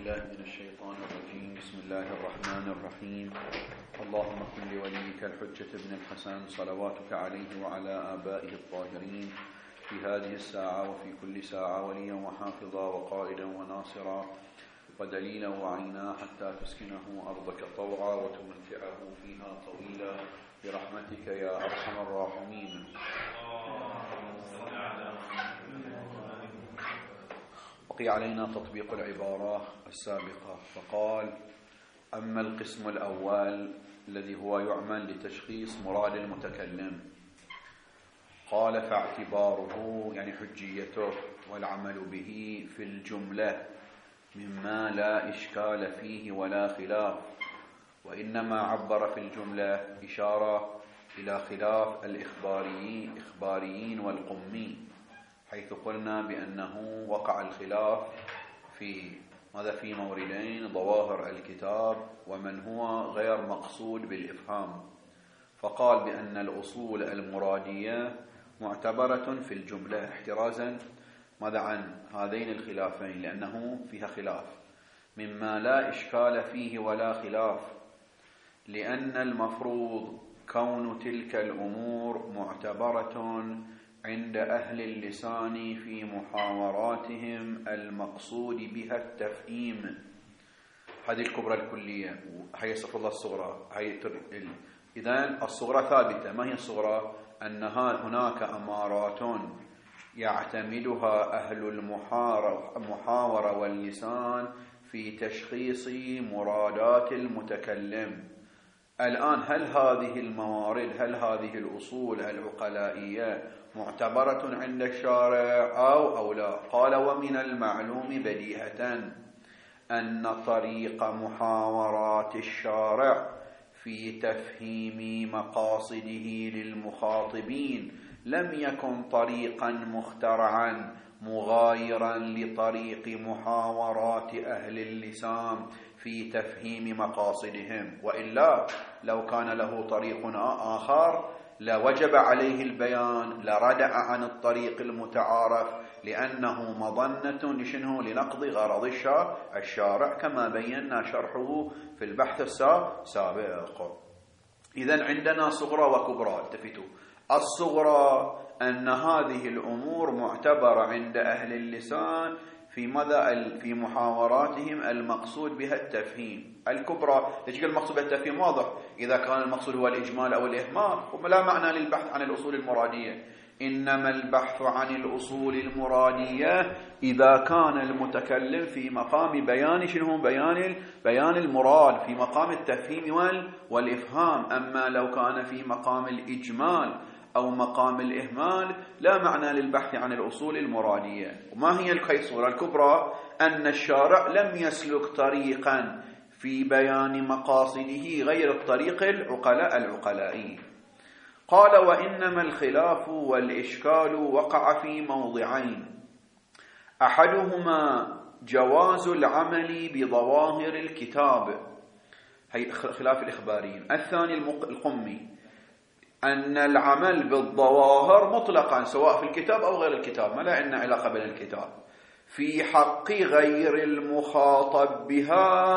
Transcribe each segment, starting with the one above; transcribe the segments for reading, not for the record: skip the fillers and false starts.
بالله من الشيطان الرجيم. بسم الله الرحمن الرحيم. اللهم كن لوليك الحجة بن الحسن صلواتك عليه وعلى آبائه الطاهرين في هذه الساعة وفي كل ساعة وليا وحافظا وقائدا وناصرا ودليلا وعينا حتى تسكنه أرضك طوعا وتمتعه فيها طويلا برحمتك يا أرحم الراحمين. بقي علينا تطبيق العبارة السابقة، فقال: أما القسم الأول الذي هو يعمل لتشخيص مراد المتكلم، قال: فاعتباره يعني حجيته والعمل به في الجملة مما لا إشكال فيه ولا خلاف، وإنما عبر في الجملة إشارة إلى خلاف الإخباريين والقمي، حيث قلنا بأنه وقع الخلاف في موردين: ظواهر الكتاب ومن هو غير مقصود بالإفهام. فقال بأن الأصول المرادية معتبرة في الجملة احترازا عن هذين الخلافين، لأنه فيها خلاف مما لا إشكال فيه ولا خلاف، لأن المفروض كون تلك الأمور معتبرة عند أهل اللسان في محاوراتهم المقصود بها التفهيم. هذه الكبرى الكلية، هي صفة الله الصغرى. إذن الصغرى ثابتة. ما هي الصغرى؟ أن هناك أمارات يعتمدها أهل المحاورة واللسان في تشخيص مرادات المتكلم. الآن هل هذه الموارد، هل هذه الأصول العقلائية معتبرة عند الشارع أو لا؟ قال: ومن المعلوم بديهة أن طريق محاورات الشارع في تفهيم مقاصده للمخاطبين لم يكن طريقا مخترعا مغايرا لطريق محاورات أهل اللسان في تفهيم مقاصدهم، وإلا لو كان له طريق آخر لوجب عليه البيان، لردع عن الطريق المتعارف، لأنه مظنة لنقض غرض الشارع كما بينا شرحه في البحث السابق. إذن عندنا صغرى وكبرى. التفتوا: الصغرى أن هذه الأمور معتبرة عند أهل اللسان في محاوراتهم المقصود بها التفهيم. الكبرى ليش المقصود بها التفهيم؟ واضح، إذا كان المقصود هو الإجمال أو الإهمال لا معنى للبحث عن الأصول المرادية. إنما البحث عن الأصول المرادية إذا كان المتكلم في مقام بيان بيان المراد، في مقام التفهيم والإفهام. أما لو كان في مقام الإجمال أو مقام الإهمال لا معنى للبحث عن الأصول المرادية. وما هي الصورة الكبرى؟ أن الشارع لم يسلك طريقا في بيان مقاصده غير الطريق العقلائي. قال: وإنما الخلاف والإشكال وقع في موضعين: أحدهما جواز العمل بظواهر الكتاب، هي خلاف الإخباريين. الثاني القمي، أن العمل بالظواهر مطلقا سواء في الكتاب أو غير الكتاب، ما لا عندنا علاقة بين الكتاب، في حق غير المخاطب بها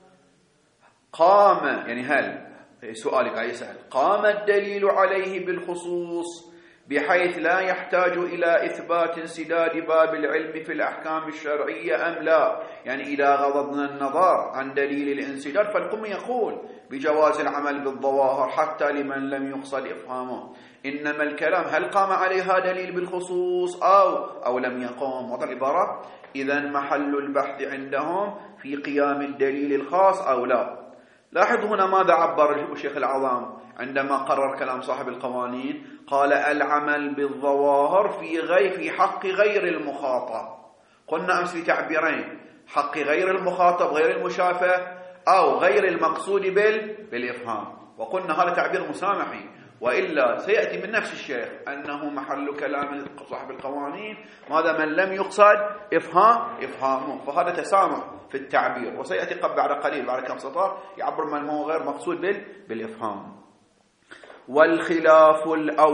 قام، يعني هل سؤالك قاعد يسأل، قام الدليل عليه بالخصوص بحيث لا يحتاج إلى إثبات انسداد باب العلم في الأحكام الشرعية أم لا؟ يعني إذا غضضنا النظر عن دليل الانسداد فالقم يقول بجواز العمل بالظواهر حتى لمن لم يقصد إفهامه، إنما الكلام هل قام عليها دليل بالخصوص أو لم يقوم. وضع العبارة. إذن محل البحث عندهم في قيام الدليل الخاص أو لا. لاحظ هنا ماذا عبر الشيخ العظام عندما قرر كلام صاحب القوانين. قال: العمل بالظواهر في حق غير المخاطب. قلنا أمس في تعبيرين: حق غير المخاطب غير المشافه، أو غير المقصود بالإفهام، وقلنا هذا تعبير مسامحي، وإلا سيأتي من نفس الشيخ أنه محل كلام صاحب القوانين ماذا من لم يقصد إفهامه، فهذا تسامح في التعبير، وسيأتي بعد قليل بعد كم سطر يعبر من هو غير مقصود بالإفهام. والخلاف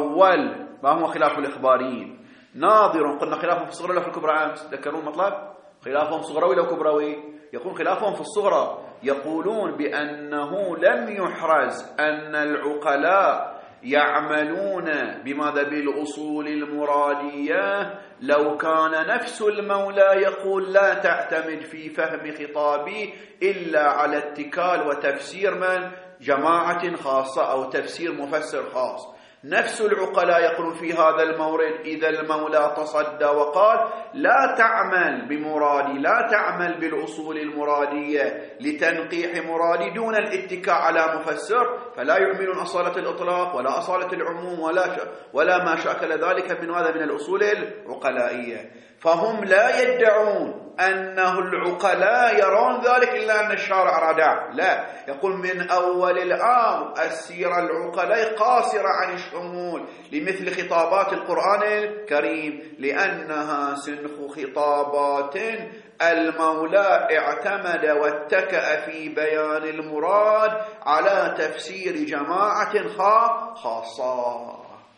الأول ما هو خلاف الإخباريين؟ ناظر. قلنا خلافه في الصغرى ولا في الكبرى أمس؟ تذكرون المطلب؟ خلافهم صغروي لو كبروي؟ يقول خلافهم في الصغرى، يقولون بأنه لم يحرز أن العقلاء يعملون بماذا؟ بالأصول المرادية، لو كان نفس المولى يقول لا تعتمد في فهم خطابي إلا على اتكال وتفسير من؟ جماعة خاصة أو تفسير مفسر خاص. نفس العقلاء يقولون في هذا المورد إذا المولى تصدى وقال لا تعمل بمرادي، لا تعمل بالأصول المرادية لتنقيح مرادي دون الاتكاء على مفسر، فلا يعملون أصالة الإطلاق ولا أصالة العموم ولا ما شاكل ذلك من هذا من الأصول العقلائية. فهم لا يدعون أنه العقلاء يرون ذلك إلا أن الشارع ردع، لا، يقول من أول الأمر السيرة العقلاء قاصرة عن الشمول لمثل خطابات القرآن الكريم، لأنها سنخ خطابات المولى اعتمد واتكأ في بيان المراد على تفسير جماعة خاصة.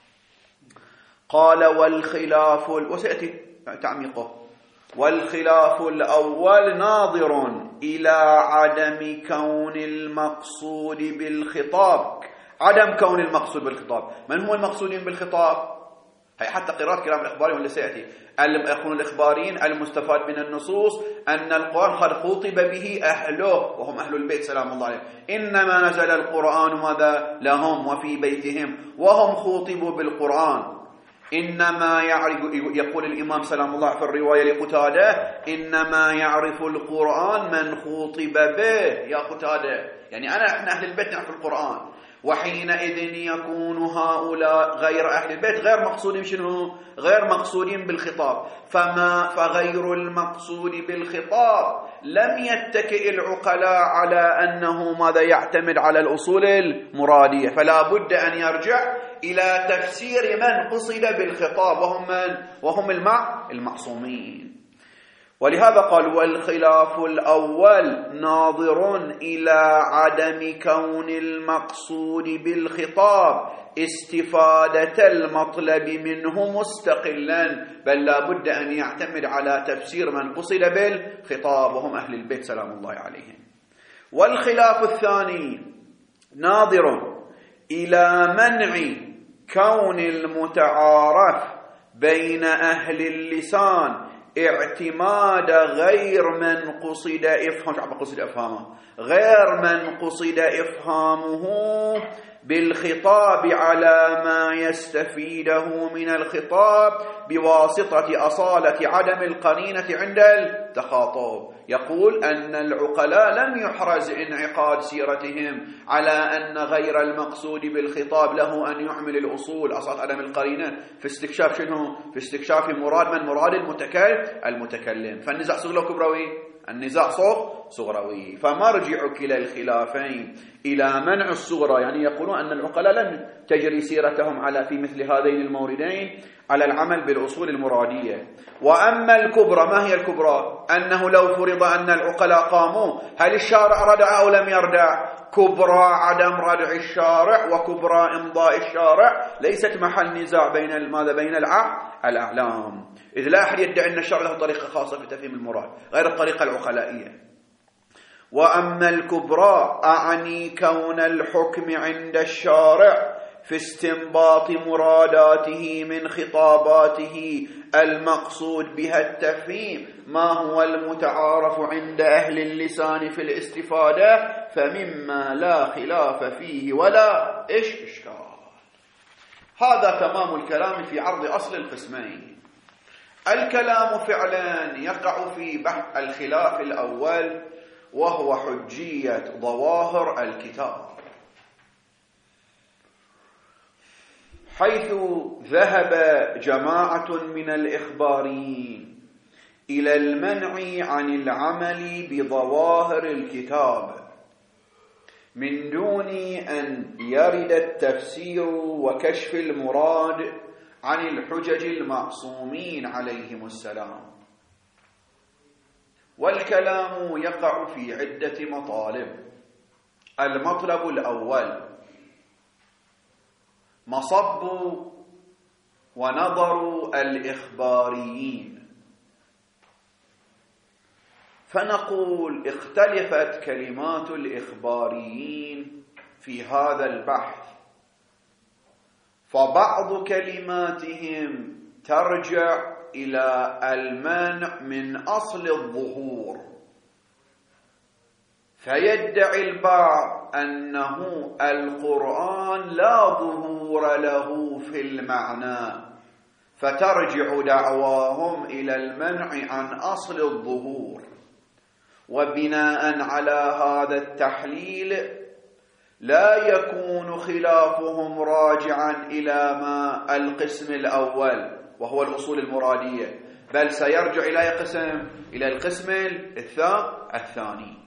قال والخلاف، وسيأتي تعميقه، والخلاف الأول ناظر إلى عدم كون المقصود بالخطاب. عدم كون المقصود بالخطاب، من هم المقصودين بالخطاب؟ هي حتى قراءة كلام الإخباري واللي سيأتي، يكون الإخباريين المستفاد من النصوص أن القرآن قد خطب به أهله وهم أهل البيت سلام الله عليهم، إنما نزل القرآن ماذا؟ لهم وفي بيتهم، وهم خطبوا بالقرآن. إنما يعرف، يقول الإمام سلام الله في الرواية لقتادة، إنما يعرف القرآن من خطب به. يا قتادة، يعني إحنا أهل البيت نعرف القرآن، وحينئذ يكون هؤلاء غير أهل البيت غير مقصودين شنو؟ غير مقصودين بالخطاب. فغير المقصود بالخطاب لم يتكئ العقلاء على أنه ماذا؟ يعتمد على الأصول المرادية، فلا بد أن يرجع إلى تفسير من قصد بالخطاب وهم من؟ وهم المعصومين. ولهذا قال والخلاف الأول ناظر إلى عدم كون المقصود بالخطاب استفادة المطلب منه مستقلا، بل لا بد أن يعتمد على تفسير من قصد بالخطاب وهم أهل البيت سلام الله عليهم. والخلاف الثاني ناظر إلى منع كون المتعارف بين أهل اللسان اعتماد غير من قصد إفهامه، غير من قصد إفهامه بالخطاب على ما يستفيده من الخطاب بواسطة أصالة عدم القرينة عند التخاطب. يقول أن العقلاء لم يحرز انعقاد سيرتهم على أن غير المقصود بالخطاب له أن يحمل الأصول أصالة عدم القرينة في استكشاف شنو؟ في استكشاف مراد من؟ مراد المتكلم. فالنزاع صغروي كبروي؟ النزاع صغروي. فمرجع كلا الخلافين إلى منع الصغرى، يعني يقولون أن العقلاء لم تجري سيرتهم على في مثل هذين الموردين على العمل بالأصول المرادية. وأما الكبرى، ما هي الكبرى؟ أنه لو فرض أن العقلاء قاموا، هل الشارع ردع أو لم يردع؟ كبرى عدم ردع الشارع وكبرى إمضاء الشارع ليست محل نزاع بين ماذا؟ بين الأعلام، إذ لا أحد يدعي أن الشرع له طريقة خاصة في تفهيم المراد غير الطريقة العقلائية. وأما الكبرى أعني كون الحكم عند الشارع في استنباط مراداته من خطاباته المقصود بها التفهيم ما هو المتعارف عند أهل اللسان في الاستفادة، فمما لا خلاف فيه ولا إشكال. هذا تمام الكلام في عرض أصل القسمين. الكلام فعلا يقع في بحث الخلاف الأول، وهو حجية ظواهر الكتاب، حيث ذهب جماعة من الإخباريين إلى المنع عن العمل بظواهر الكتاب من دون أن يرد التفسير وكشف المراد عن الحجج المعصومين عليهم السلام. والكلام يقع في عدة مطالب. المطلب الأول مصب ونظر الإخباريين فنقول اختلفت كلمات الإخباريين في هذا البحث، فبعض كلماتهم ترجع إلى المنع من أصل الظهور، فيدعي البعض أنه القرآن لا ظهور له في المعنى، فترجع دعواهم إلى المنع عن أصل الظهور. وبناء على هذا التحليل لا يكون خلافهم راجعا إلى ما القسم الأول وهو الأصول المرادية، بل سيرجع إلى القسم الثاني.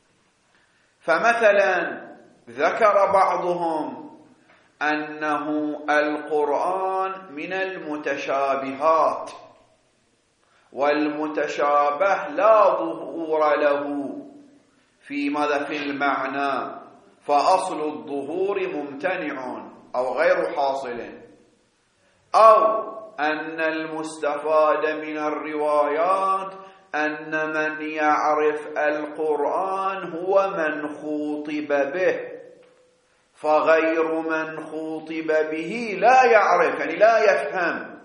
فمثلا ذكر بعضهم أنه القرآن من المتشابهات، والمتشابه لا ظهور له في ماذا؟ في المعنى، فأصل الظهور ممتنع أو غير حاصل. أو أن المستفاد من الروايات أن من يعرف القرآن هو من خوطب به، فغير من خوطب به لا يعرف، يعني لا يفهم،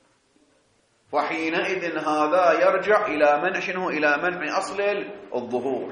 وحينئذ هذا يرجع إلى منع شنو؟ إلى منع أصل الظهور.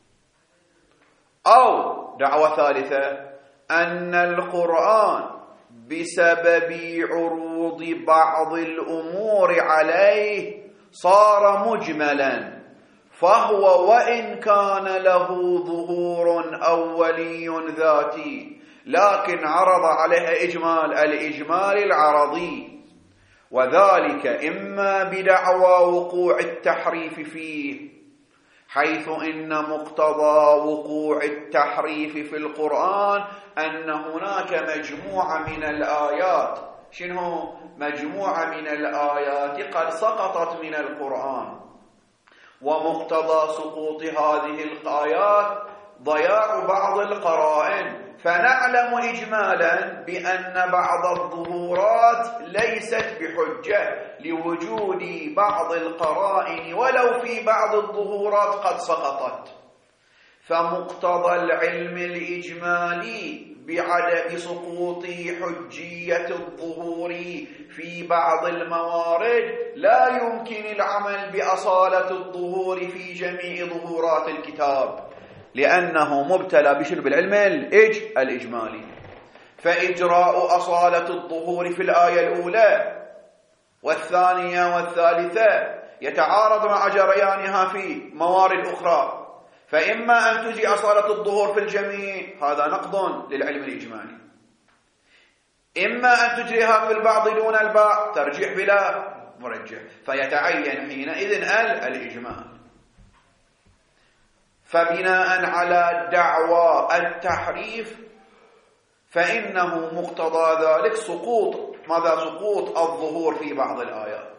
أو دعوة ثالثة أن القرآن بسبب عروض بعض الأمور عليه صار مجملا، فهو وإن كان له ظهور أولي ذاتي لكن عرض عليه الإجمال العرضي، وذلك إما بدعوى وقوع التحريف فيه، حيث إن مقتضى وقوع التحريف في القرآن أن هناك مجموعة من الآيات، شنو؟ مجموعة من الآيات قد سقطت من القرآن، ومقتضى سقوط هذه الآيات ضياع بعض القرائن، فنعلم إجمالا بأن بعض الظهورات ليست بحجة لوجود بعض القرائن ولو في بعض الظهورات قد سقطت. فمقتضى العلم الإجمالي بسقوط حجية الظهور في بعض الموارد لا يمكن العمل بأصالة الظهور في جميع ظهورات الكتاب، لأنه مبتلى بالعلم الإجمالي. فإجراء أصالة الظهور في الآية الأولى والثانية والثالثة يتعارض مع جريانها في موارد أخرى، فإما أن تجي أصالة الظهور في الجميع، هذا نقض للعلم الإجمالي، إما أن تجريها في البعض دون البعض، ترجيح بلا مرجح، فيتعين حينئذ الإجمال. فبناء على دعوى التحريف فإنه مقتضى ذلك سقوط الظهور في بعض الآيات.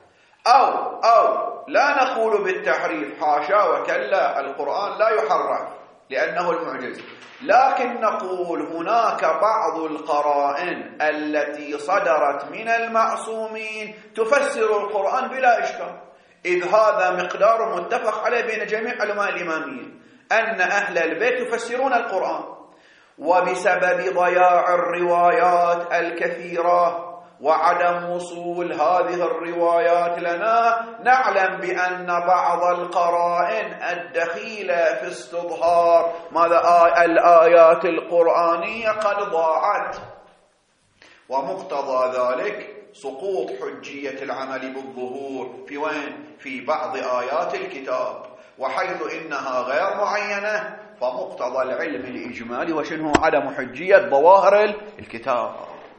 أو لا نقول بالتحريف، حاشا وكلا، القرآن لا يحرف لأنه المعجز، لكن نقول هناك بعض القرائن التي صدرت من المعصومين تفسر القرآن بلا إشكال، إذ هذا مقدار متفق عليه بين جميع علماء الإمامية أن أهل البيت يفسرون القرآن. وبسبب ضياع الروايات الكثيرة وعدم وصول هذه الروايات لنا، نعلم بأن بعض القرائن الدخيلة في استظهار الآيات القرآنية قد ضاعت، ومقتضى ذلك سقوط حجية العمل بالظهور في وين؟ في بعض آيات الكتاب، وحيث إنها غير معينة فمقتضى العلم الإجمالي وشنه؟ عدم حجية ظواهر الكتاب.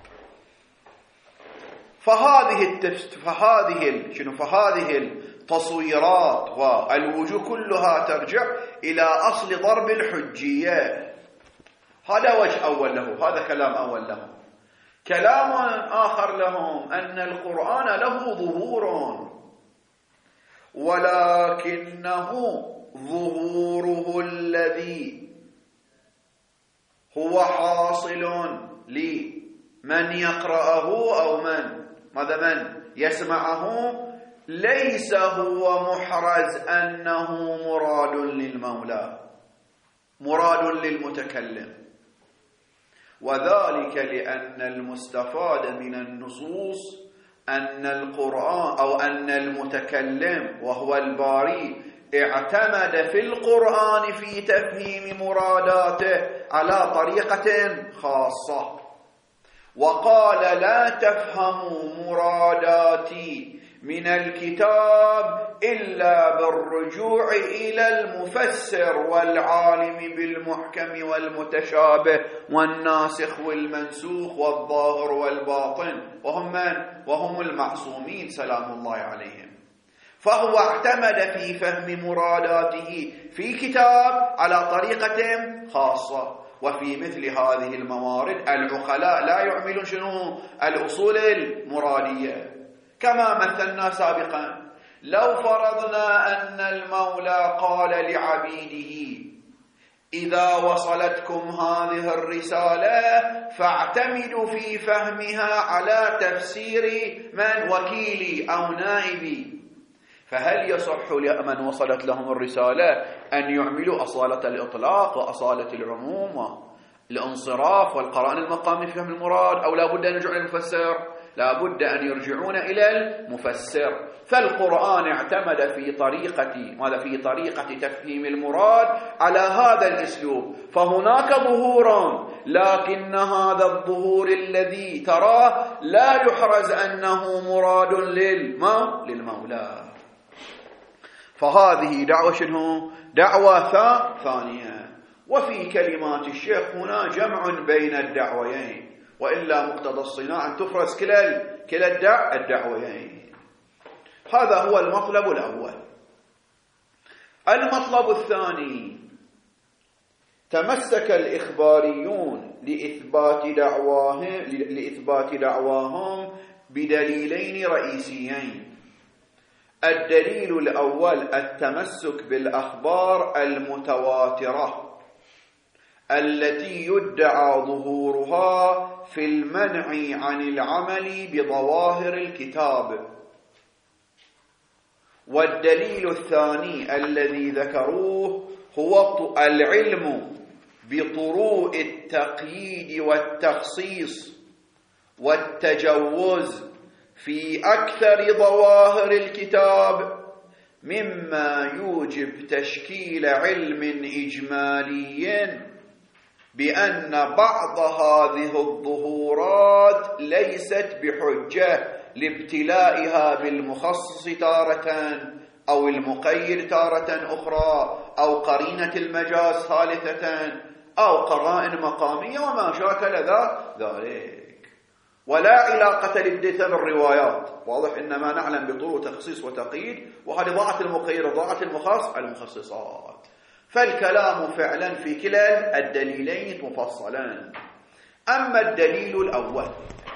فهذه التصويرات والوجوه كلها ترجع إلى أصل ضرب الحجية. هذا وجه أول له، هذا كلام أول له. كلام آخر لهم أن القرآن له ظهور، ولكنه ظهوره الذي هو حاصل لمن يقرأه أو من يسمعه ليس هو محرز أنه مراد للمولى، مراد للمتكلم، وذلك لأن المستفاد من النصوص أن القرآن أو أن المتكلم وهو الباري اعتمد في القرآن في تفهيم مراداته على طريقة خاصة، وقال لا تفهموا مراداتي من الكتاب إلا بالرجوع إلى المفسر والعالم بالمحكم والمتشابه والناسخ والمنسوخ والظاهر والباطن، وهم من؟ وهم المعصومين سلام الله عليهم. فهو اعتمد في فهم مراداته في كتاب على طريقة خاصة. وفي مثل هذه الموارد العقلاء لا يعملون شنو؟ الأصول المرادية. كما مثلنا سابقا، لو فرضنا أن المولى قال لعبيده إذا وصلتكم هذه الرسالة فاعتمدوا في فهمها على تفسير من؟ وكيلي أو نائبي، فهل يصح لمن وصلت لهم الرسالة أن يعملوا أصالة الإطلاق وأصالة العموم والانصراف والقرائن المقامي في فهم المراد، أو لا بد أن يرجعون إلى المفسر؟ لا بد أن يرجعون إلى المفسر. فالقرآن اعتمد في طريقة تفهيم المراد على هذا الأسلوب، فهناك ظهور، لكن هذا الظهور الذي تراه لا يحرز أنه مراد للمولى. فهذه دعوة شنو؟ دعوة ثانية. وفي كلمات الشيخ هنا جمع بين الدعويين، وإلا مقتضى الصناعة أن تفرز كلا الدعويين. هذا هو المطلب الأول. المطلب الثاني، تمسك الإخباريون لإثبات دعواهم بدليلين رئيسيين. الدليل الأول التمسك بالأخبار المتواترة التي يدعى ظهورها في المنع عن العمل بظواهر الكتاب. والدليل الثاني الذي ذكروه هو العلم بطروء التقييد والتخصيص والتجوز في أكثر ظواهر الكتاب، مما يوجب تشكيل علم إجمالي بأن بعض هذه الظهورات ليست بحجة لابتلائها بالمخصص تارة أو المقيد تارة أخرى أو قرينة المجاز ثالثة أو قرائن مقامية وما شاكل ذلك، ولا علاقة للدثة بالروايات. واضح إنما نعلم بطرق تخصيص وتقييد، وهذه ضاعت المقيد ضاعت المخصصات. فالكلام فعلا في كلا الدليلين مفصلا. أما الدليل الأول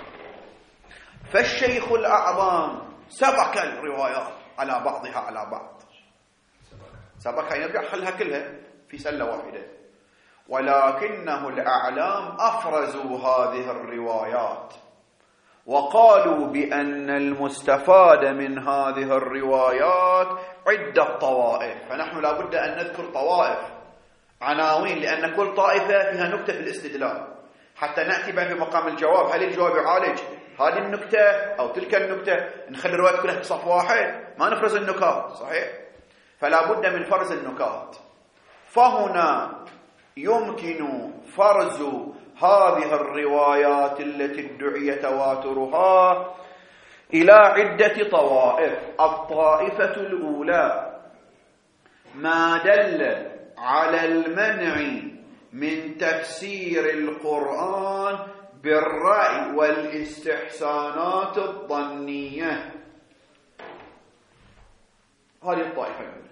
فالشيخ الأعظم سبك الروايات على بعضها على بعض، سبكها يرجع حلها كلها في سلة واحدة، ولكنه الأعلام أفرزوا هذه الروايات وقالوا بأن المستفاد من هذه الروايات عدة طوائف. فنحن لا بد أن نذكر طوائف عناوين، لأن كل طائفة فيها نكتة في الاستدلال، حتى نأتي بها في مقام الجواب. هل الجواب يعالج هذه النكتة أو تلك النكتة؟ نخلي الروايات كلها في صف واحد، ما نفرز النكات، صحيح؟ فلا بد من فرز النكات. فهنا يمكن فرز هذه الروايات التي ادعي تواترها إلى عدة طوائف. الطائفة الأولى ما دل على المنع من تفسير القرآن بالرأي والاستحسانات الظنية، هذه الطائفة الأولى.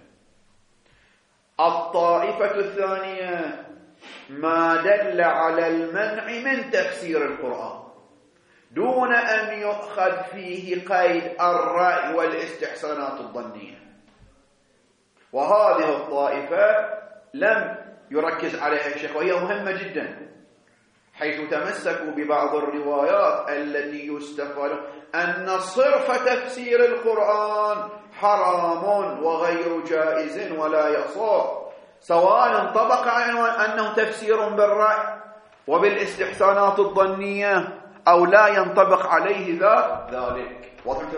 الطائفة الثانية ما دل على المنع من تفسير القرآن دون أن يؤخذ فيه قيد الرأي والاستحسانات الظنية، وهذه الطائفة لم يركز عليها الشيخ، وهي مهمة جدا حيث تمسكوا ببعض الروايات التي يستقبل أن صرف تفسير القرآن حرام وغير جائز ولا يصح، سواء انطبق أنه تفسير بالرأي وبالاستحسانات الظنية أو لا ينطبق عليه ذلك.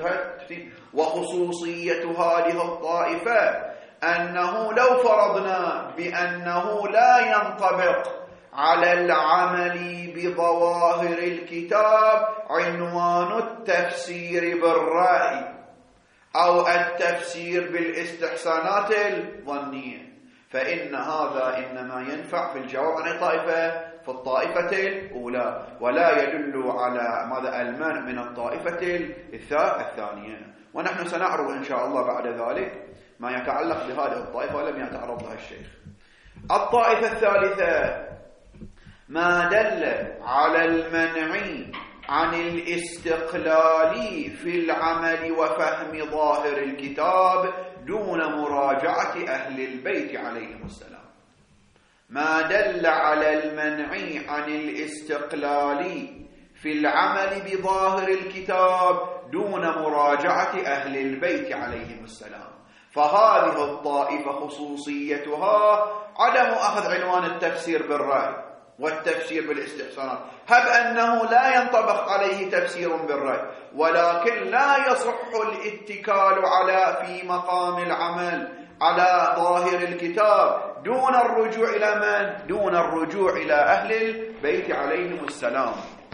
وخصوصية هذه الطائفة أنه لو فرضنا بأنه لا ينطبق على العمل بظواهر الكتاب عنوان التفسير بالرأي أو التفسير بالاستحسانات الظنية، فإن هذا إنما ينفع في الجواب عن الطائفة في الطائفة الأولى، ولا يدل على ماذا المنع من الطائفة الثانية. ونحن سنعرض إن شاء الله بعد ذلك ما يتعلق بهذه الطائفة ولم يتعرض لها الشيخ. الطائفة الثالثة ما دل على المنع عن الاستقلال في العمل وفهم ظاهر الكتاب دون مراجعة أهل البيت عليهم السلام. ما دل على المنع عن الاستقلال في العمل بظاهر الكتاب دون مراجعة أهل البيت عليهم السلام. فهذه الطائفة خصوصيتها عدم أخذ عنوان التفسير بالرأي والتفسير بالاستحسانات، هب أنه لا ينطبق عليه تفسير بالرأي، ولكن لا يصح الاتكال على في مقام العمل على ظاهر الكتاب دون الرجوع إلى من؟ دون الرجوع إلى أهل البيت عليهم السلام.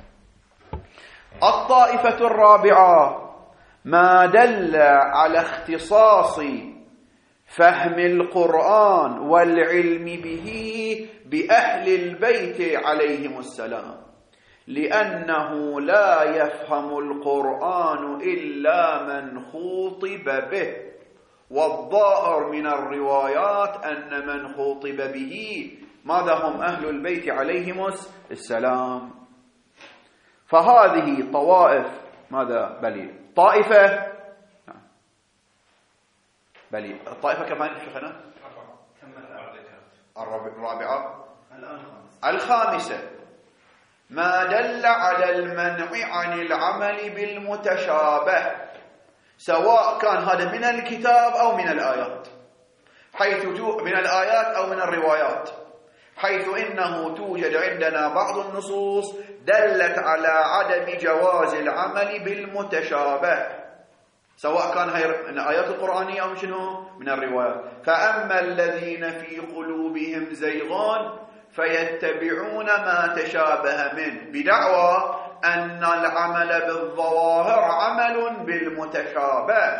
الطائفة الرابعة ما دل على اختصاص فهم القرآن والعلم به بأهل البيت عليهم السلام، لأنه لا يفهم القرآن إلا من خوطب به، والظاهر من الروايات أن من خوطب به ماذا هم أهل البيت عليهم السلام. فهذه طوائف ماذا بلي طائفة بلي الطائفة كمان شيخنا الرابعة الخامسة ما دل على المنع عن العمل بالمتشابه، سواء كان هذا من الكتاب أو من الآيات، حيث من الآيات أو من الروايات، حيث إنه توجد عندنا بعض النصوص دلت على عدم جواز العمل بالمتشابه، سواء كان من الآيات القرآنية أو من الروايات. فأما الذين في قلوبهم زيغان فيتبعون ما تشابه منه، بدعوى أن العمل بالظواهر عمل بالمتشابه،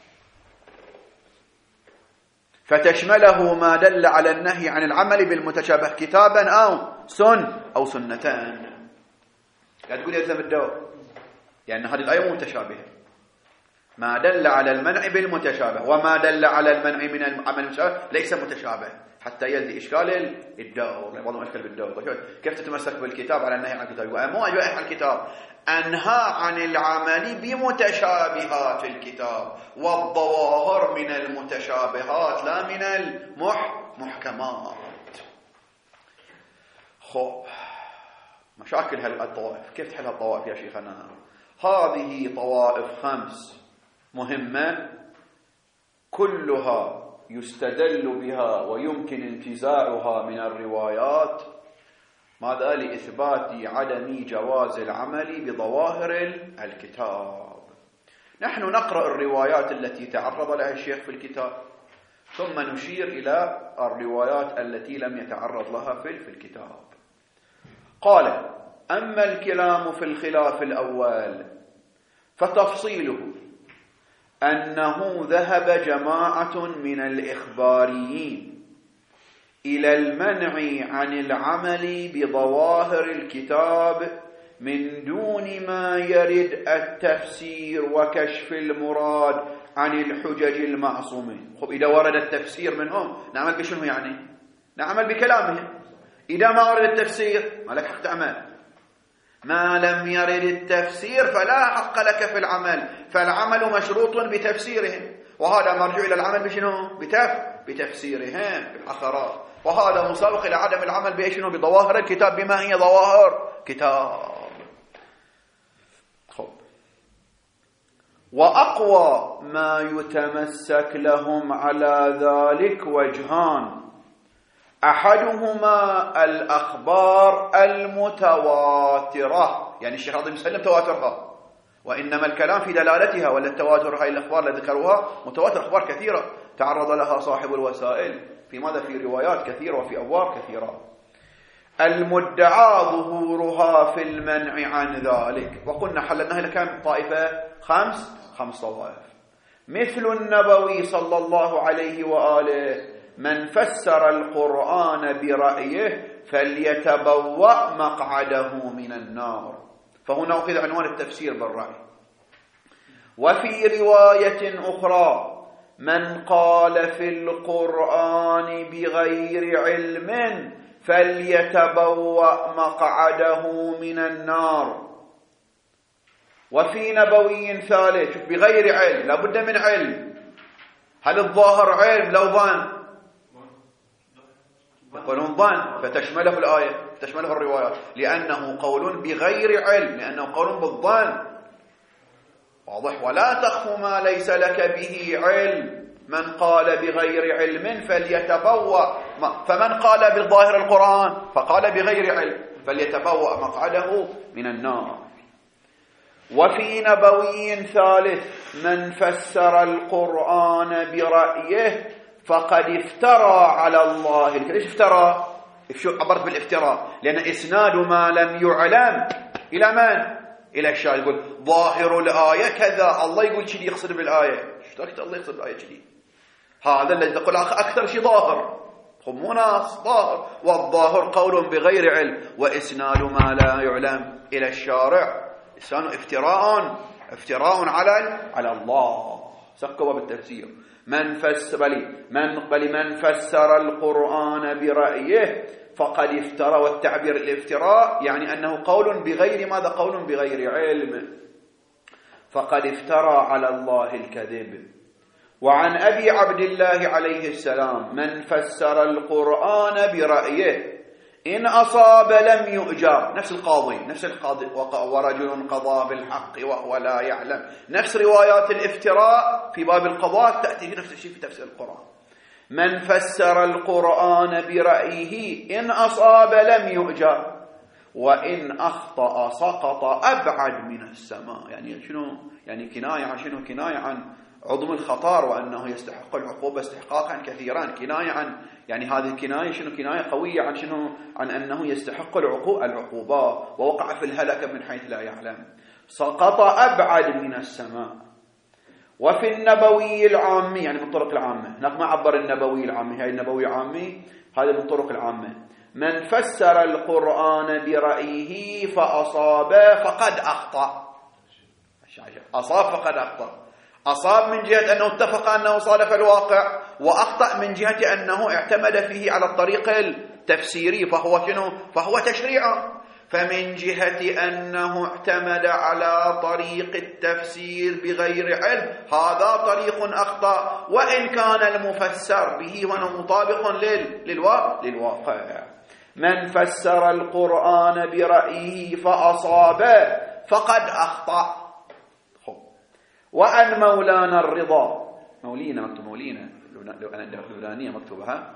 فتشمله ما دل على النهي عن العمل بالمتشابه كتابا أو سنتان. لا تقول يلزم الدور، لأن هذه الآية متشابهة. ما دل على المنع بالمتشابه وما دل على المنع من العمل المتشابه ليس متشابه، حتى يلزي إشكال الدور. بعضهم أشكال بالدور، كيف تتمسك بالكتاب على النهي عن الكتاب؟ مو أجل عن الكتاب، أنهى عن العمل بمتشابهات الكتاب، والظواهر من المتشابهات لا من المحكمات. خب مشاكل هالطوائف كيف تحلها الطوائف يا شيخنا؟ هذه طوائف 5 مهمة، كلها يستدل بها ويمكن انتزاعها من الروايات، ماذا؟ لإثبات عدم جواز العمل بظواهر الكتاب. نحن نقرأ الروايات التي تعرض لها الشيخ في الكتاب، ثم نشير إلى الروايات التي لم يتعرض لها في الكتاب. قال: أما الكلام في الخلاف الأول فتفصيله أنه ذهب جماعة من الإخباريين إلى المنع عن العمل بظواهر الكتاب من دون ما يرد التفسير وكشف المراد عن الحجج المعصومين. خب إذا ورد التفسير منهم نعمل بشنو؟ يعني نعمل بكلامهم. إذا ما ورد التفسير ما لك حق تعمل. ما لم يرد التفسير فلا حق لك في العمل، فالعمل مشروط بتفسيرهم، وهذا مرجع إلى العمل بشنو؟ بتفسيرهم بالأخرات، وهذا مسابق إلى عدم العمل بشنو؟ بظواهر الكتاب، بما هي ظواهر كتاب. خب. وأقوى ما يتمسك لهم على ذلك وجهان: أحدهما الأخبار المتواترة، يعني الشيخ عظيم يسلم تواترها، وإنما الكلام في دلالتها، ولا التواتر هاي الأخبار اللي ذكروها متواتر، أخبار كثيرة تعرض لها صاحب الوسائل في ماذا؟ في روايات كثيرة وفي أبواب كثيرة. المدعى ظهورها في المنع عن ذلك، وقلنا حللناها لكم طائفة؟ خمس طوائف. مثل النبوي صلى الله عليه وآله: من فسر القرآن برأيه فليتبوأ مقعده من النار. فهنا أخذ عنوان التفسير بالرأي. وفي رواية أخرى: من قال في القرآن بغير علم فليتبوأ مقعده من النار. وفي نبوي ثالث: بغير علم، لابد من علم. هل الظاهر علم لو ظن؟ يقولون ظن، فتشمله الآية، تشمله الروايات، لأنه قول بغير علم، لأنه قول بالظن. واضح؟ ولا تخف ما ليس لك به علم. من قال بغير علم فليتبوأ، فمن قال بالظاهر القرآن فقال بغير علم فليتبوأ مقعده من النار. وفي نبوي ثالث: من فسر القرآن برأيه فقد افترى على الله. ليش افترى؟ شو عبرت بالافتراء؟ لأن إسناد ما لم يعلم إلى من؟ إلى الشاهد. يقول ظاهر الآية كذا، الله يقول كذي، يقصد بالآية. اشتركت الله يقصد بالآية كذي، هذا الذي تقول أكثر شيء ظاهر، هم ناس ظاهر، والظاهر قول بغير علم، وإسناد ما لا يعلم إلى الشارع إسناد افتراء على الله. سقوا بالتفسير. من فسر القرآن برأيه فقد افترى، والتعبير الافتراء يعني أنه قول بغير ماذا؟ قول بغير علم، فقد افترى على الله الكذب. وعن أبي عبد الله عليه السلام: من فسر القرآن برأيه إن أصاب لم يؤجر. نفس القاضي ورجل قضى بالحق وهو لا يعلم. نفس روايات الافتراء في باب القضاء تأتي نفس الشيء في تفسير القرآن. من فسر القرآن برأيه إن أصاب لم يؤجر وإن أخطأ سقط أبعد من السماء. يعني شنو؟ يعني كناية عن شنو؟ كناية عن عظم الخطر، وأنه يستحق العقوبة استحقاقا كثيرا. كناية عن، يعني هذه الكناية شنو؟ كناية قوية عن شنو؟ عن أنه يستحق العقوبة، ووقع في الهلكة من حيث لا يعلم. سقط أبعد من السماء. وفي النبوي العامي، يعني من طرق العامة، هناك ما عبر النبوي العامي، هاي النبوي عامي، هذا من طرق العامة: من فسر القرآن برأيه فأصاب فقد أخطأ. أصاب فقد أخطأ. أصاب من جهة أنه اتفق أنه صادف الواقع، وأخطأ من جهة أنه اعتمد فيه على الطريق التفسيري، فهو شنو؟ فهو تشريع. فمن جهة أنه اعتمد على طريق التفسير بغير علم، هذا طريق أخطأ، وإن كان المفسر به وأنه مطابق للواقع. من فسر القرآن برأيه فأصاب فقد أخطأ. وعن مولانا الرضا، مولينا مكتوب مولينا، لو أنا لبنانية مكتوبها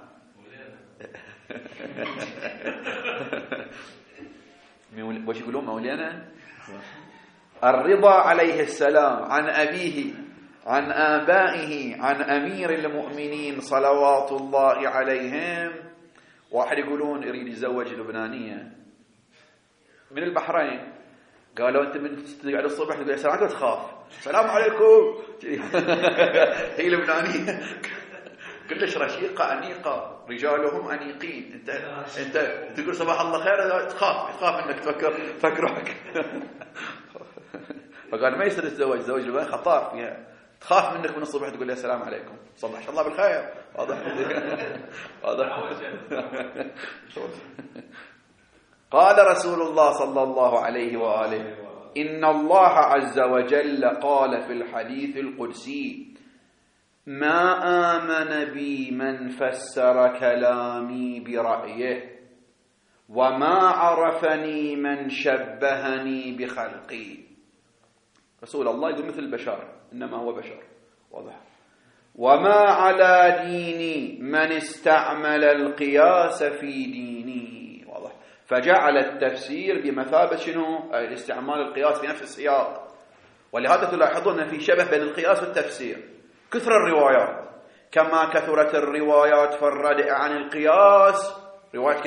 وش يقولون مولانا الرضا عليه السلام، عن أبيه عن آبائه عن أمير المؤمنين صلوات الله عليهم. واحد يقولون يريد يتزوج لبنانية من البحرين، قالوا أنت من تقعد الصبح تقول السلام عليكم تخاف، السلام عليكم هي لبنانية كلش رشيقة أنيقة، رجالهم أنيقين. أنت تقول صباح الله خير تخاف انك تفكر روحك. فقال ما يصير تتزوج، زوج لبنان خطر فيها، تخاف منك من الصبح تقول له السلام عليكم، صباح الله بالخير. واضح. قال رسول الله صلى الله عليه وآله: إن الله عز وجل قال في الحديث القدسي: ما آمن بي من فسر كلامي برأيه وما عرفني من شبهني بخلقي. رسول الله يقول مثل البشر، إنما هو بشر، واضح. وما على ديني من استعمل القياس في ديني، واضح. فجعل التفسير بمثابة شنو؟ الاستعمال القياس في نفس السياق. ولهذا تلاحظون أن في شبه بين القياس والتفسير. كثر الروايات، كما كثرت الروايات في الردع عن القياس، روايات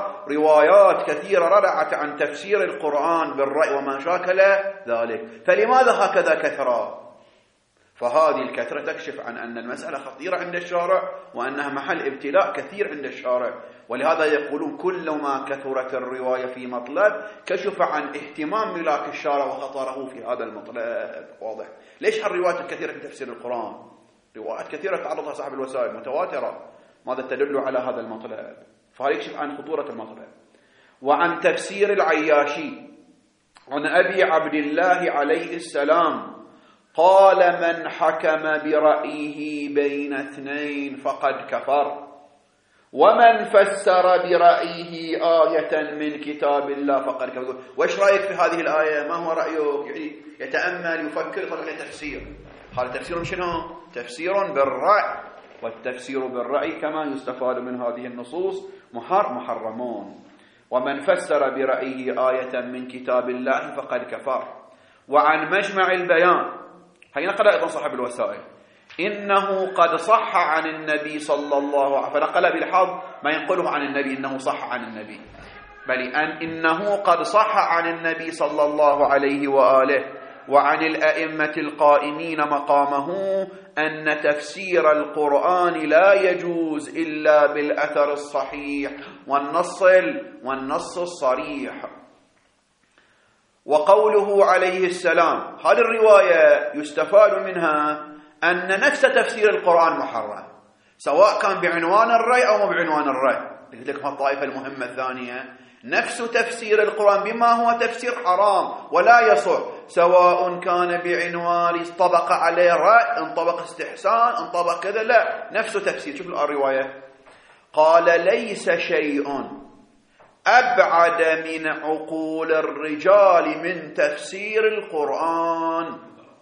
كثيرة ردعت عن تفسير القرآن بالرأي وما شاكل ذلك. فلماذا هكذا كثرة؟ فهذه الكثرة تكشف عن أن المسألة خطيرة عند الشارع، وأنها محل ابتلاء كثير عند الشارع. ولهذا يقولون كلما كثرت الرواية في مطلب كشف عن اهتمام ملاك الشارع وخطره في هذا المطلب، واضح. ليش هالروايات الكثيرة في تفسير القرآن؟ روايات كثيرة تعرضها صاحب الوسائل متواترة، ماذا تدل على هذا المطلب؟ فهذا يكشف عن خطورة المطلب. وعن تفسير العياشي عن أبي عبد الله عليه السلام قال: من حكم برأيه بين اثنين فقد كفر، ومن فسر برأيه آية من كتاب الله فقد كفر. وإيش رأيك في هذه الآية؟ ما هو رأيك؟ يعني يتأمل، يفكر، يطلع له تفسير. هذا تفسير شنو؟ تفسير بالرأي، والتفسير بالرأي كما يستفاد من هذه النصوص محرمون. ومن فسر برأيه آية من كتاب الله فقد كفر. وعن مجمع البيان، هي نقل أيضا صاحب الوسائل، إنه قد صح عن النبي صلى الله عليه وسلم، فنقل بالحظ ما ينقله عن النبي إنه صح عن النبي، بل إنه قد صح عن النبي صلى الله عليه وآله وعن الأئمة القائمين مقامه أن تفسير القرآن لا يجوز إلا بالأثر الصحيح والنص الصريح. وقوله عليه السلام، هذه الرواية يستفاد منها أن نفس تفسير القرآن محرم، سواء كان بعنوان الرأي أو بعنوان الرأي. قلت لكم الطائفة المهمة الثانية، نفس تفسير القرآن بما هو تفسير حرام ولا يصح، سواء كان بعنوان طبق عليه رأي، انطبق استحسان، انطبق كذا، لا، نفس تفسير. شوف الرواية، قال: ليس شيء أبعد من عقول الرجال من تفسير القرآن.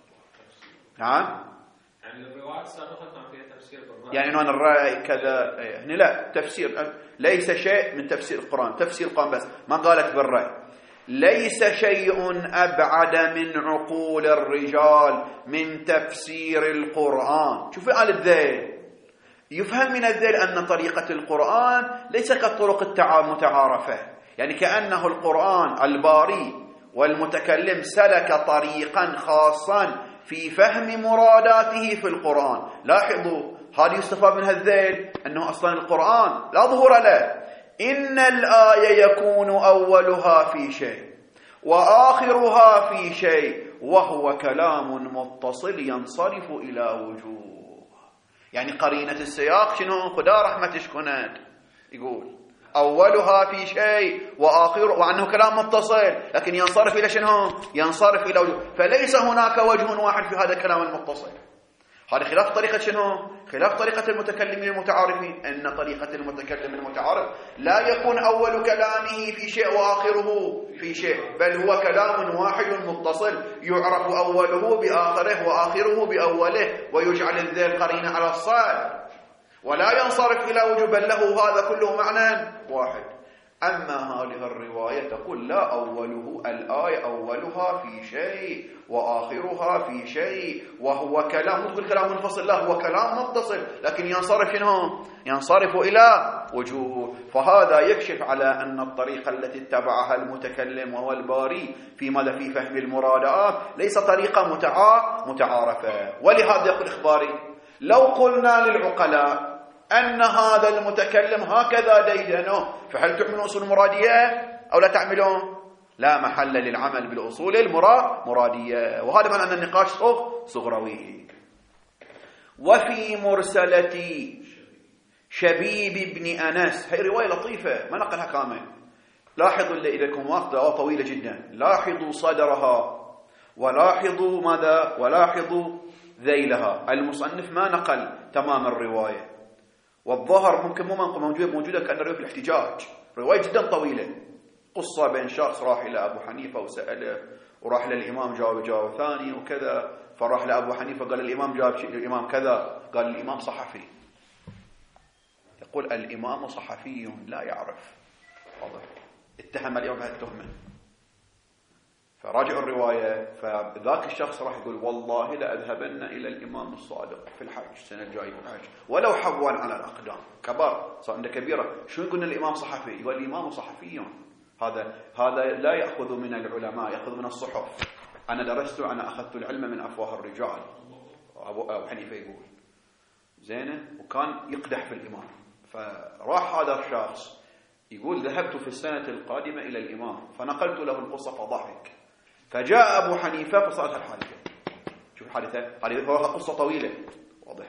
نعم، يعني الروايات السابقة كان فيها تفسير بالرأي، يعني عنوان الرأي كذا، هنا لا، تفسير. ليس شيء من تفسير القرآن، تفسير القرآن بس، ما قالت بالرأي. ليس شيء أبعد من عقول الرجال من تفسير القرآن. شوف آل الذيل، يفهم من الذيل أن طريقة القرآن ليس كالطرق المتعارفة، يعني كأنه القرآن الباري والمتكلم سلك طريقا خاصا في فهم مراداته في القرآن. لاحظوا، هذا يستفاد من الذيل أنه أصلا القرآن لا ظهور له. إن الآية يكون أولها في شيء وآخرها في شيء وهو كلام متصل ينصرف إلى وجوه. يعني قرينة السياق شنو؟ خدا رحمتش كنت يقول أولها في شيء وآخره، وعنه كلام متصل، لكن ينصرف إلى شنو؟ ينصرف إلى وجوه. فليس هناك وجه واحد في هذا الكلام المتصل. هذا خلاف طريقة شنو؟ خلاف طريقة المتكلمين المتعارفين. إن طريقة المتكلم المتعارف لا يكون أول كلامه في شيء وآخره في شيء، بل هو كلام واحد متصل يعرف أوله بآخره وآخره بأوله، ويجعل الذيل قرينة على الصاد، ولا ينصرف إلى وجه، بل له هذا كله معنى واحد. أما هذه الرواية تقول لا، أوله الآية أولها في شيء وآخرها في شيء وهو كلام، تقول كلام منفصل، لا، هو كلام متصل لكن ينصرف ينصرف إلى وجوه. فهذا يكشف على أن الطريقة التي اتبعها المتكلم وهو الباري في ماذا؟ في فهم المرادات ليس طريقة متعارفة. ولهذا يقول إخباري: لو قلنا للعقلاء أن هذا المتكلم هكذا ديدنه، فهل تعملون أصول المرادية أو لا تعملون؟ لا محل للعمل بالأصول المرادية. وهذا معنى أن النقاش صغروي. وفي مرسلة شبيب بن أنس، هي رواية لطيفة ما نقلها كامل، لاحظوا اللي إليكم واقفة طويلة جدا، لاحظوا صدرها ولاحظوا ماذا؟ ولاحظوا ذيلها. المصنف ما نقل تمام الرواية، والظهر ممكن مو موجودة كأن رواية في الاحتجاج، رواية جدا طويلة، قصة بين شخص راح إلى أبو حنيفة وسأله، وراح للإمام جاوب ثاني وكذا، فراح لأبو حنيفة قال الإمام الإمام كذا، قال الإمام صحفي. يقول الإمام صحفي لا يعرف، واضح، اتهم الإمام بهالتهمة. فراجعوا الرواية، فذاك الشخص راح يقول والله لأذهبن إلى الإمام الصادق في الحج السنة الجاية في الحج ولو حبوا على الأقدام، كبار صار عنده كبيرة. شو يقولون الإمام صحفي؟ يقول الإمام صحفي. هذا لا يأخذ من العلماء، يأخذ من الصحف. أنا درست، أنا أخذت العلم من أفواه الرجال. أبو حنيفة يقول زينة، وكان يقدح في الإمام. فراح هذا الشخص يقول ذهبت في السنة القادمة إلى الإمام فنقلت له القصة فضحك، فجاء أبو حنيفة فصارت الحادثة. شوف الحادثة، هذه قصة طويلة، واضح.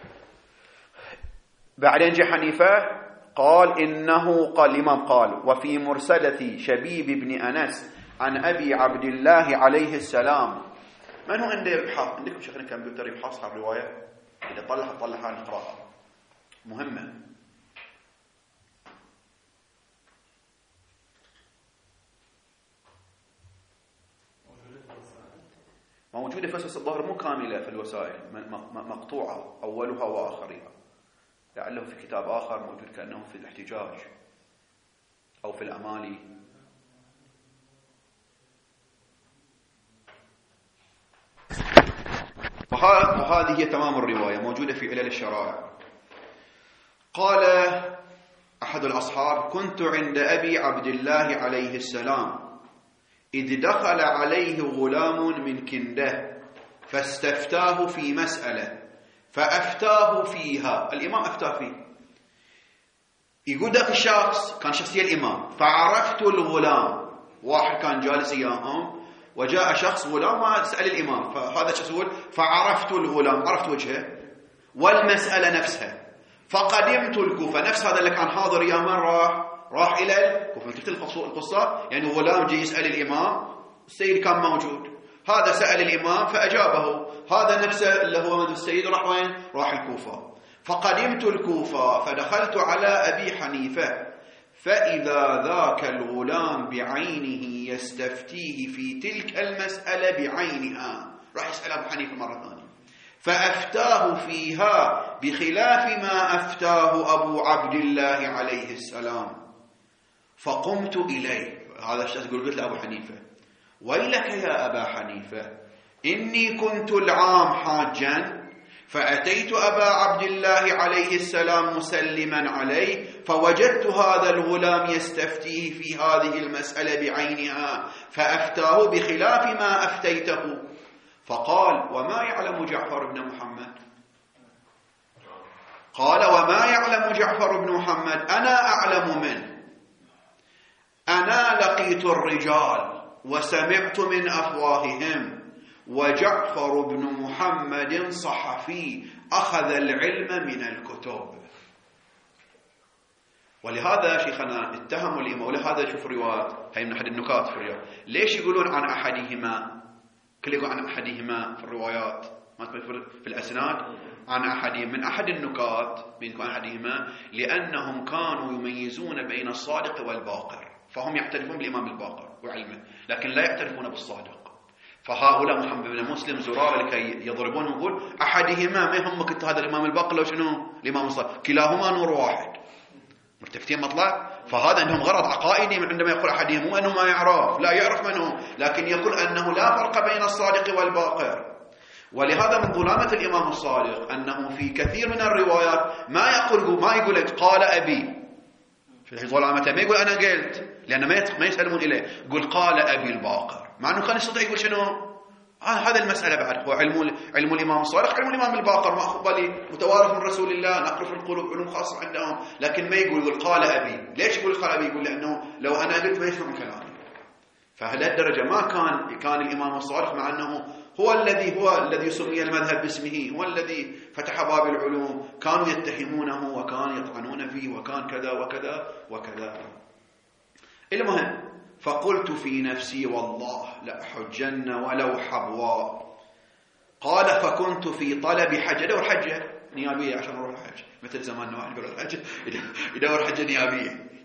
بعدين جاء حنيفة قال قال الإمام قال وفي مرسلة شبيب بن أنس عن أبي عبد الله عليه السلام. من هو عنده إبحاث؟ عندكم شيخنا كمبيوتر يبحث عن الرواية؟ إذا طلعها نقرأها، مهمة. موجودة في الظاهر مو كاملة في الوسائل، مقطوعة أولها وآخرها، لعله في كتاب آخر موجود كأنه في الاحتجاج أو في الأمالي. وهذه هي تمام الرواية موجودة في علل الشرائع. قال أحد الأصحاب كنت عند أبي عبد الله عليه السلام إذ دخل عليه غلام من كنده فاستفتاه في مسألة فأفتاه فيها. الإمام أفتاه فيه. يقول ذاك الشخص كان شخصية الإمام، فعرفت الغلام، واحد كان جالس إياهم وجاء شخص غلام ما تسأل الإمام، فهذا شخص يقول فعرفت الغلام، عرفت وجهه والمسألة نفسها، فقدمت الكوفة. نفس هذا اللي كان حاضر يا من راح إلى الكوفة. تلك القصة، يعني غلام جاي يسأل الإمام، السيد كان موجود، هذا سأل الإمام فأجابه، هذا نفسه اللي هو من السيد راح وين؟ راح الكوفة. فقدمت الكوفة فدخلت على أبي حنيفة فإذا ذاك الغلام بعينه يستفتيه في تلك المسألة بعينها. راح يسأل أبو حنيفة مرة ثانية فأفتاه فيها بخلاف ما أفتاه أبو عبد الله عليه السلام. فقمت إليه، هذا الشخص قلت لأبو حنيفة ويلك يا أبا حنيفة إني كنت العام حاجا فأتيت أبا عبد الله عليه السلام مسلما عليه فوجدت هذا الغلام يستفتيه في هذه المسألة بعينها فأفتاه بخلاف ما أفتيته. فقال وما يعلم جعفر بن محمد؟ قال وما يعلم جعفر بن محمد؟ أنا أعلم منه، أنا لقيت الرجال وسمعت من أفواههم، وجعفر بن محمد صحفي أخذ العلم من الكتب. ولهذا شيخنا اتهموا الإمام، ولهذا شوف روايات هي من أحد النكات في الروايات، ليش يقولون عن أحدهما؟ كل يقول عن أحدهما في الروايات، ما في الأسناد عن أحدهم. من أحد النكات بينكم أحدهما لأنهم كانوا يميزون بين الصادق والباقر، فهم يعترفون بالإمام الباقر وعلمه لكن لا يعترفون بالصادق. فهؤلاء محمد بن مسلم زرار لكي يضربون ويقول أحدهما ما يهمك أنت هذا الإمام الباقر لو شنو الإمام الصادق، كلاهما نور واحد، مرتفتين مطلع. فهذا عندهم غرض عقائدي عندما يقول أحدهم، مو أنه ما يعرف، لا يعرف من هو، لكن يقول أنه لا فرق بين الصادق والباقر. ولهذا من ظلامة الإمام الصادق أنه في كثير من الروايات ما يقول لك قال أبي، في ظلامته ما يقول أنا قلت، لأن ما يسألون إليه، يقول قال أبي الباقر، مع أنه كان يستطيع يقول شنو هذا المسألة بعد هو علم الإمام الصادق، علم الإمام الباقر مأخوذ بالي متوارث من رسول الله، نقر في القلوب، علوم خاصة عندهم، لكن ما يقول قال أبي. ليش يقول قال أبي؟ يقول لأنه لو أنا قلت ما يسمع كلامي. فهالدرجة ما كان الإمام الصادق، مع أنه هو الذي سمي المذهب باسمه، هو الذي فتح باب العلوم، كانوا يتهمونه وكانوا يطعنون فيه وكان كذا وكذا وكذا. المهم فقلت في نفسي والله لأحجن ولو حبوا. قال فكنت في طلب حجة، يدور حجة نيابية عشان أروح الحج، مثل زماننا واحد يقول الحج يدور حجة نيابية،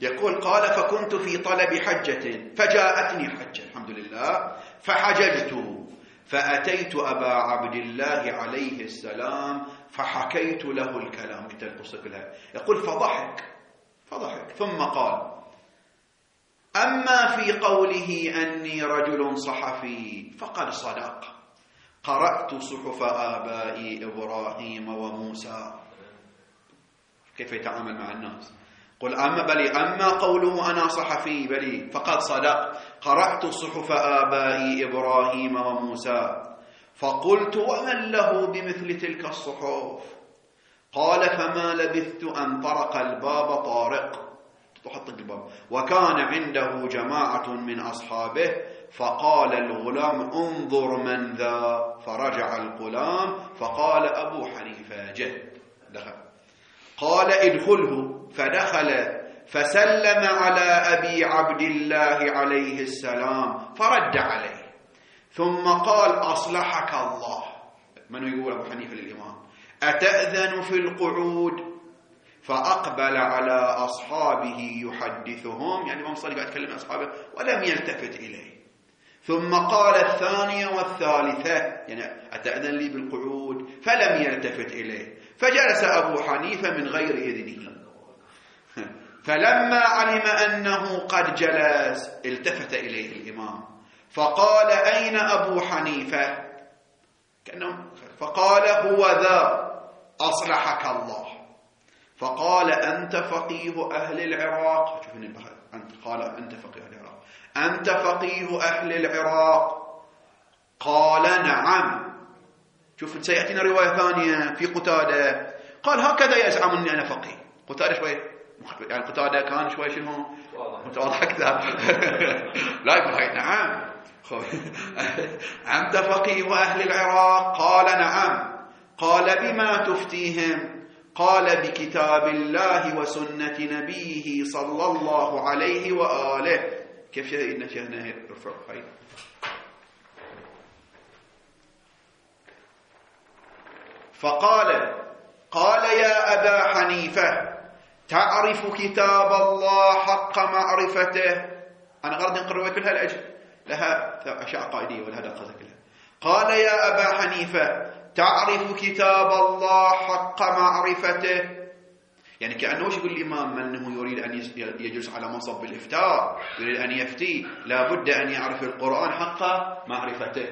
يقول قال فكنت في طلب حجة فجاءتني حجة الحمد لله فحججت فأتيت أبا عبد الله عليه السلام فحكيت له الكلام. القصة كلها. يقول فضحك ثم قال أما في قوله أني رجل صحفي فقد صدق، قرأت صحف آبائي إبراهيم وموسى. كيف يتعامل مع الناس؟ قل أما قوله أنا صحفي بلي فقد صدق، قرأت صحف آبائي إبراهيم وموسى. فقلت ومن له بمثل تلك الصحف؟ قال فما لبثت أن طرق الباب طارق، تحط الباب، وكان عنده جماعة من أصحابه، فقال الغلام انظر من ذا، فرجع الغلام فقال أبو حنيفة جد. دخل قال ادخله، فدخل فسلم على أبي عبد الله عليه السلام فرد عليه، ثم قال أصلحك الله. من يقول أبو حنيفة للإمام؟ أتأذن في القعود؟ فأقبل على أصحابه يحدثهم، يعني الإمام صلى قاعد يتكلم عن أصحابه ولم يلتفت إليه. ثم قال الثانية والثالثة، يعني أتأذن لي بالقعود؟ فلم يلتفت إليه. فجلس أبو حنيفة من غير إذنه. فلما علم أنه قد جلس التفت إليه الإمام فقال أين أبو حنيفة؟ فقال هو ذا أصلحك الله. فقال أنت فقيه أهل العراق؟ قال أنت فقيه أهل العراق. أنت فقيه أهل العراق؟ قال نعم. شوف سيأتينا رواية ثانية في قتادة قال هكذا يزعم أني أنا فقيه. قتادة شوي يعني قتادة كان شوي شنو متواضع أكثر. لا يقول نعم. أنت فقيه أهل العراق؟ قال نعم. قال بما تفتيهم؟ قال بكتاب الله وسنة نبيه صلى الله عليه وآله. كيف شهدنا يرفع هاي؟ قال يا أبا حنيفة تعرف كتاب الله حق معرفته؟ أنا غرض نقرأ كلها الأجل لها أشياء قائدية ولا هذا قصة كلها. قال يا أبا حنيفة تعرف كتاب الله حق معرفته؟ يعني كأنه يقول الإمام أنه يريد أن يجلس على منصب الإفتاء، يريد أن يفتي، لا بد أن يعرف القرآن حق معرفته.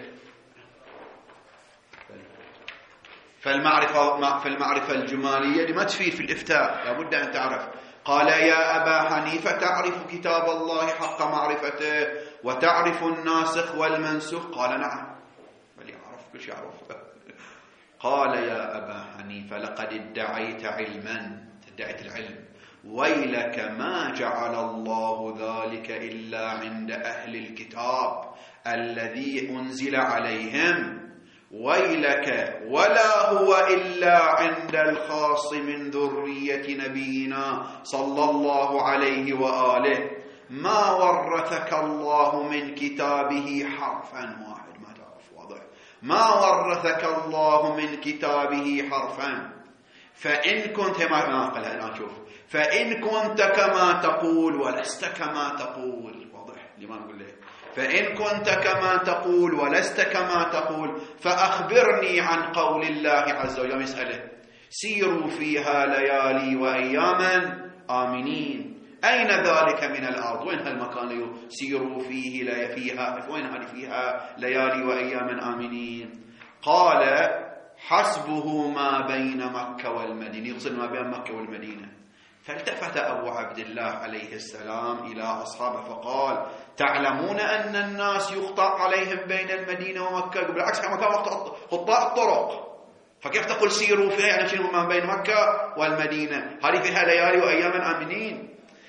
فالمعرفة الجمالية ما تفيد في الإفتاء، لا بد أن تعرف. قال يا أبا حنيفة تعرف كتاب الله حق معرفته وتعرف الناسخ والمنسوخ؟ قال نعم. بل يعرف كل شيء يعرف. قال يا أبا حنيفة لقد ادعيت علما، ادعيت العلم، ويلك ما جعل الله ذلك إلا عند أهل الكتاب الذي أنزل عليهم، ويلك ولا هو إلا عند الخاص من ذرية نبينا صلى الله عليه وآله. ما ورثك الله من كتابه حرفا واحد، ما تعرف واضح، ما ورثك الله من كتابه حرفا. فإن كنت ما قالها الآن شوف، فإن كنت كما تقول ولست كما تقول، واضح الإمام يقول له فإن كنت كما تقول ولست كما تقول فأخبرني عن قول الله عز وجل. يسأله سيروا فيها ليالي وأياما آمنين. أين ذلك من الأرض؟ وين هالمكان سيروا فيها وين هذه فيها ليالي وأياما آمنين؟ قال حسبه ما بين مكة والمدينة، يقصد ما بين مكة والمدينة. فالتفت أبو عبد الله عليه السلام إلى أصحابه فقال تعلمون أن الناس يخطأ عليهم بين المدينة ومكة؟ بالعكس كما كان خطاء الطرق، فكيف تقول سيروا فيها؟ يعني شنو ما بين مكة والمدينة؟ هذه فيها ليالي وأياما آمنين.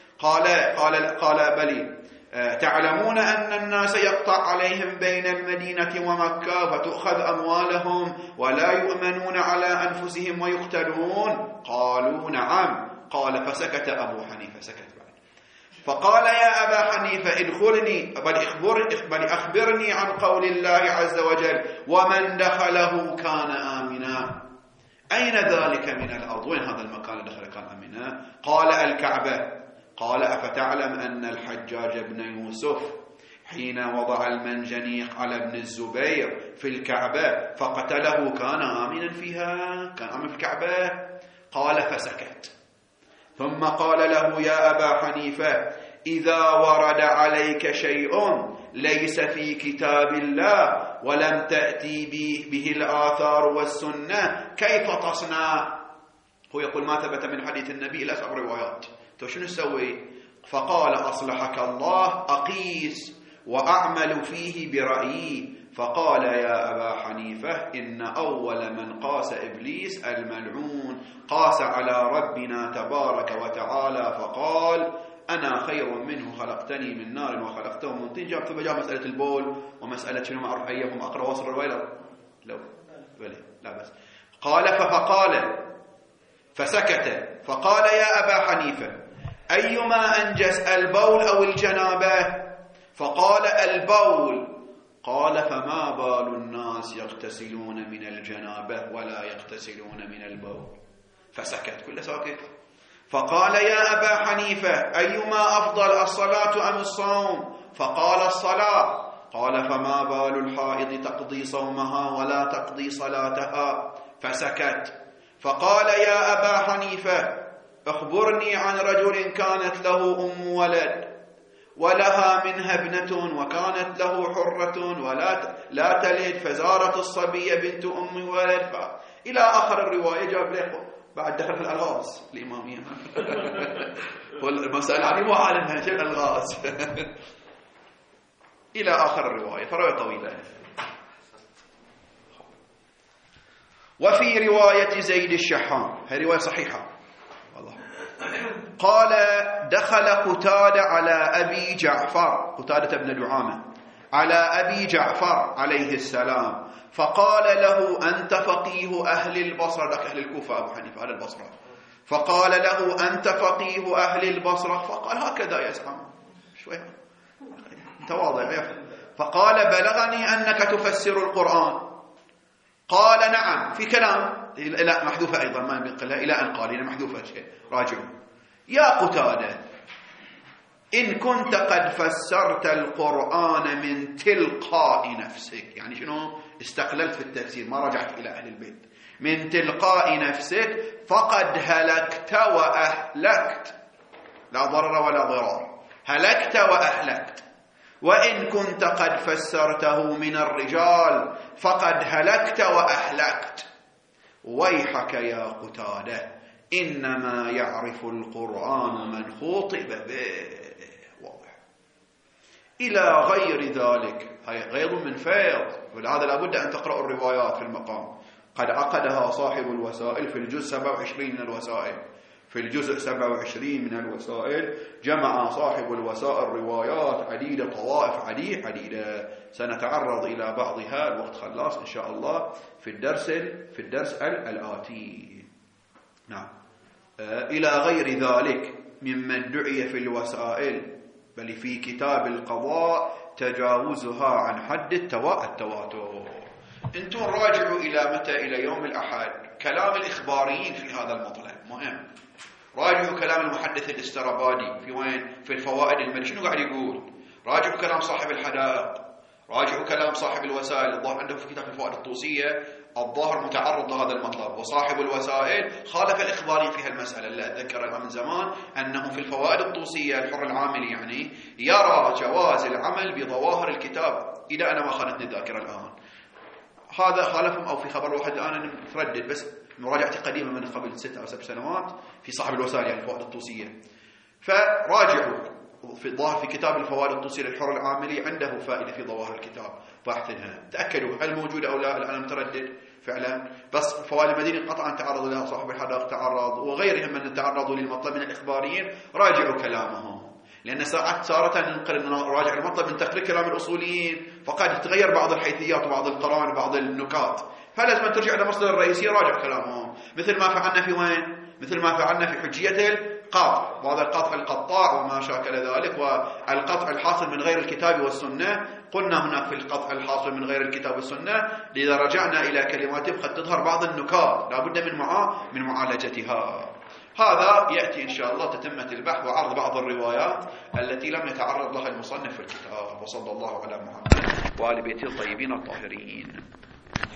قال بلي تعلمون أن الناس يقطع عليهم بين المدينة ومكة وتؤخذ أموالهم ولا يؤمنون على أنفسهم ويقتلون؟ قالوا نعم. قال فسكت أبو حنيفة، سكت بعد. فقال يا أبا حنيفة ادخلني بل أخبرني عن قول الله عز وجل ومن دخله كان آمنا. أين ذلك من الأرض؟ وين هذا المكان اللي دخله كان آمنا؟ قال الكعبة. قال أفتعلم أن الحجاج بن يوسف حين وضع المنجنيق على ابن الزبير في الكعبة فقتله كان آمنا فيها، كان آمن في الكعبة؟ قال فسكت. ثم قال له يا أبا حنيفة إذا ورد عليك شيء ليس في كتاب الله ولم تأتي به الآثار والسنة كيف تصنع؟ هو يقول ما ثبت من حديث النبي إلا 7 روايات، تو شنو نسوي؟ فقال أصلحك الله أقيس وأعمل فيه برأيي. فقال يا أبا حنيفة إن أول من قاس إبليس الملعون قاس على ربنا تبارك وتعالى فقال أنا خير منه خلقتني من نار وخلقته من طين. جاء مسألة البول ومسألة شنو معروف أيهم أقرأ وصل الرواية لو لا بس قال فقال فسكت. فقال يا أبا حنيفة أيما أنجس البول أو الجنابة؟ فقال البول. قال فما بال الناس يغتسلون من الجنابة ولا يغتسلون من البول؟ فسكت، كل ساكت. فقال يا أبا حنيفة أيما أفضل الصلاة أم الصوم؟ فقال الصلاة. قال فما بال الحائض تقضي صومها ولا تقضي صلاتها؟ فسكت. فقال يا أبا حنيفة أخبرني عن رجل كانت له أم ولد ولها منها ابنة وكانت له حرة لا تلد فزارت الصبية بنت أم ولد إلى آخر الرواية. جاب له بعد دخل في الألغاز الإمامية والمسألة يعني مو عالمها شو الألغاز إلى آخر الرواية، فرواية طويلة. وفي رواية زيد الشحام، هي رواية صحيحة والله، قال دخل قتادة على أبي جعفر، قتادة بن دعامة، على أبي جعفر عليه السلام فقال له أنت فقيه أهل البصرة، ذاك أهل الكوفة أبو حنيفة أهل البصرة، فقال له أنت فقيه أهل البصرة؟ فقال هكذا يا زعما شوية تواضع. فقال بلغني أنك تفسر القرآن. قال نعم، في كلام لا محذوفة أيضا ما بنقلها إلى أن قال إلى محذوفة شيء راجعوا. يا قتادة إن كنت قد فسرت القرآن من تلقاء نفسك، يعني شنو؟ استقللت في التفسير ما رجعت إلى أهل البيت، من تلقاء نفسك فقد هلكت وأهلكت، لا ضرر ولا ضرار، هلكت وأهلكت. وإن كنت قد فسرته من الرجال فقد هلكت وأهلكت. ويحك يا قتادة إنما يعرف القرآن من خطب به. واضح. إلى غير ذلك، هي غيظ من فيض، ولهذا لابد أن تقرأوا الروايات في المقام. قد عقدها صاحب الوسائل في الجزء 27 من الوسائل، في الجزء 27 من الوسائل جمع صاحب الوسائل روايات عديدة، طوائف عديدة، سنتعرض إلى بعضها، الوقت خلاص إن شاء الله في الدرس الآتي. نعم. إلى غير ذلك ممن دعي في الوسائل بل في كتاب القضاء تجاوزها عن حد التواتر. انتم راجعوا إلى متى؟ إلى يوم الأحد. كلام الإخباريين في هذا المطلب مهم. راجعوا كلام المحدث الاسترابادي في وين؟ في الفوائد المالية، شنو قاعد يقول؟ راجعوا كلام صاحب الحدائق، راجعوا كلام صاحب الوسائل، الظاهر عنده في كتاب الفوائد الطوسية الظاهر متعرض لهذا المطلب. وصاحب الوسائل خالف الإخباري في هالمسألة، اللي أتذكرها من زمان أنه في الفوائد الطوسية الحر العاملي يعني يرى جواز العمل بظواهر الكتاب، إذا أنا ما خانتني الذاكرة الآن. هذا خالفهم، أو في خبر واحد الآن متردد، بس مراجعتي قديمة من قبل 6 أو 7 سنوات في صاحب الوسائل يعني الفوائد الطوسية. فراجعوا في الظاهر في كتاب الفوائد الطوسية للحر العاملي عنده فائدة في ظواهر الكتاب، باحثينها، تأكدوا هل موجودة أو لا. أنا متردد فعلا، بس فوائد المدينة قطعا تعرض لها، صاحب الحدائق تعرض، وغيرهم من تعرضوا للمطلب من الإخباريين. راجعوا كلامهم، لأن ساعات صارت ننقل نراجع المطلب من تقرير كلام الأصوليين، فقد تغير بعض الحيثيات وبعض القرائن وبعض النكات، فلازم ترجع إلى مصدر الرئيسي راجع كلامهم. مثل ما فعلنا في وين؟ مثل ما فعلنا في حجية القطع، بعض القطع القطاع وما شاكل ذلك، والقطع الحاصل من غير الكتاب والسنة. قلنا هناك في القطع الحاصل من غير الكتاب والسنة لذا رجعنا إلى كلمات قد تظهر بعض النكات لابد من معالجتها. هذا يأتي إن شاء الله تتمة البحث وعرض بعض الروايات التي لم يتعرض لها المصنف في الكتاب. وصلى الله على محمد وآل بيته الطيبين الطاهرين.